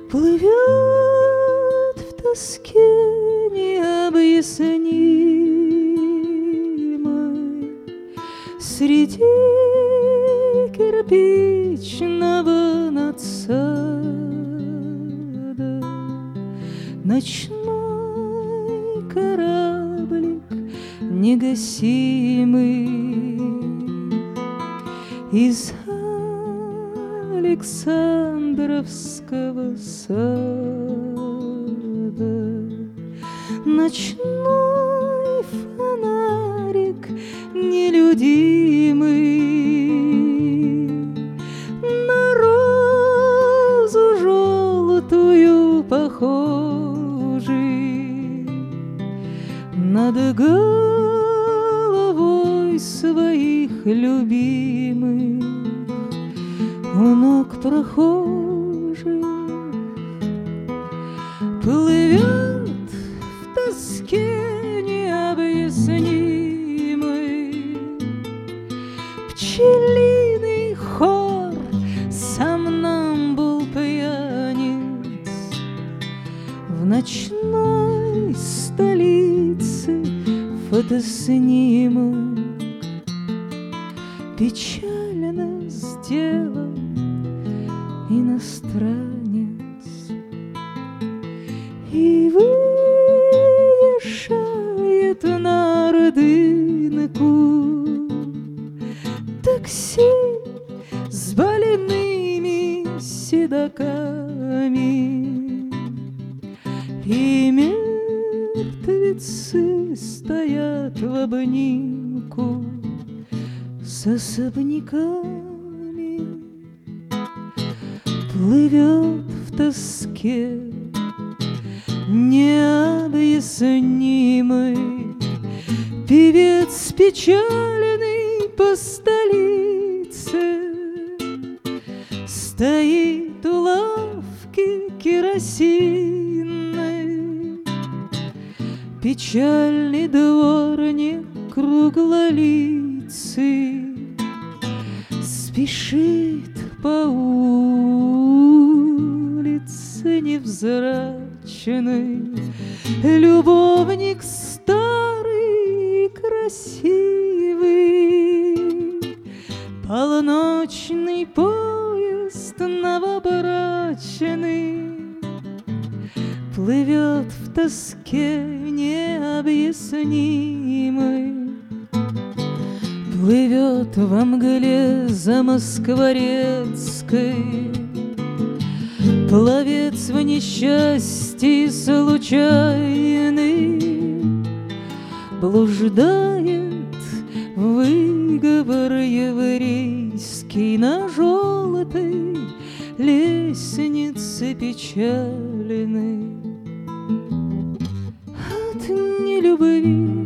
плывет в тоске необъяснимой среди кирпичного надсада. Ночной кораблик негасимый из Александровского сада. Ночной фонарик нелюдимый на розу желтую похожий, над головой своих любимых у ног прохожих плывет в тоске необъяснимой пчелиный хор сомнамбул пьяниц в ночной столице фотоснимок печально сделал иностранец и выезжает на родинку такси с больными седоками, и мертвецы стоят в обнимку с особняками. Плывет в тоске необъяснимой певец печальный по столице, стоит у лавки керосинной печальный дворник круглолицый спешит по улице невзрачной, любовник старый красивый, полночный поезд новобрачный плывет в тоске необъяснимой, плывет во мгле замоскворецкой, пловец в несчастье случайный, блуждает выговор еврейский на желтой лестнице печальной. От нелюбви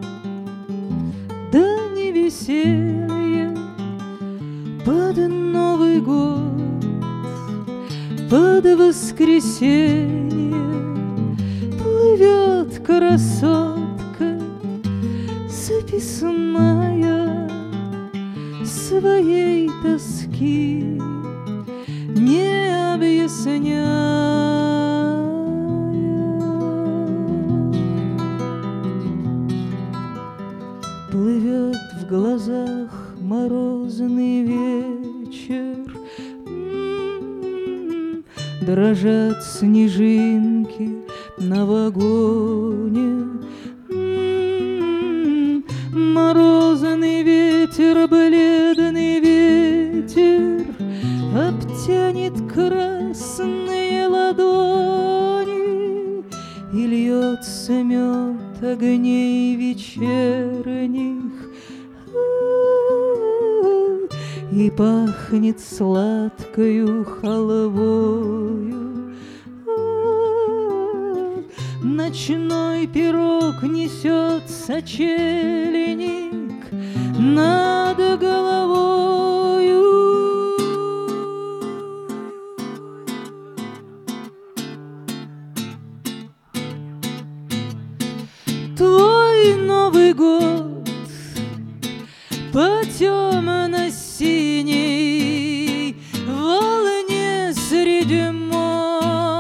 до невеселья под Новый год, под воскресенье плывет красотка записная своей тоски не объясняя. Плывет в глазах морозный вечер, дрожат снежинки на вагоне. Морозный ветер, бледный ветер обтянет красные ладони, и льется мед огней вечерних, и пахнет сладкою халвою. Ночной пирог несет сочельник над головою. Твой Новый год по темно-синей волне среди моря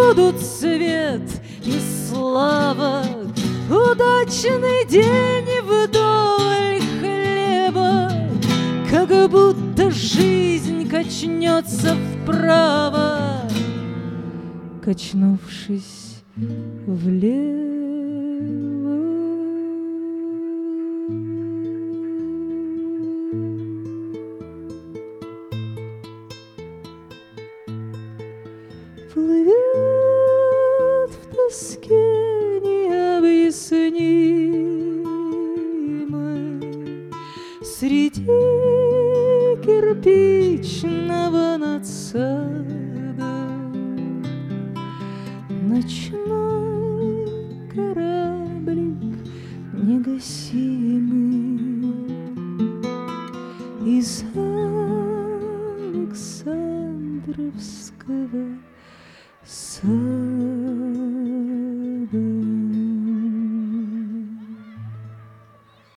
будут свет и слава, удачный день и вдоволь хлеба, как будто жизнь качнется вправо, качнувшись влево. Плывет в тоске необъяснимой среди кирпичного надсада ночной кораблик негасимый из Александровского сада.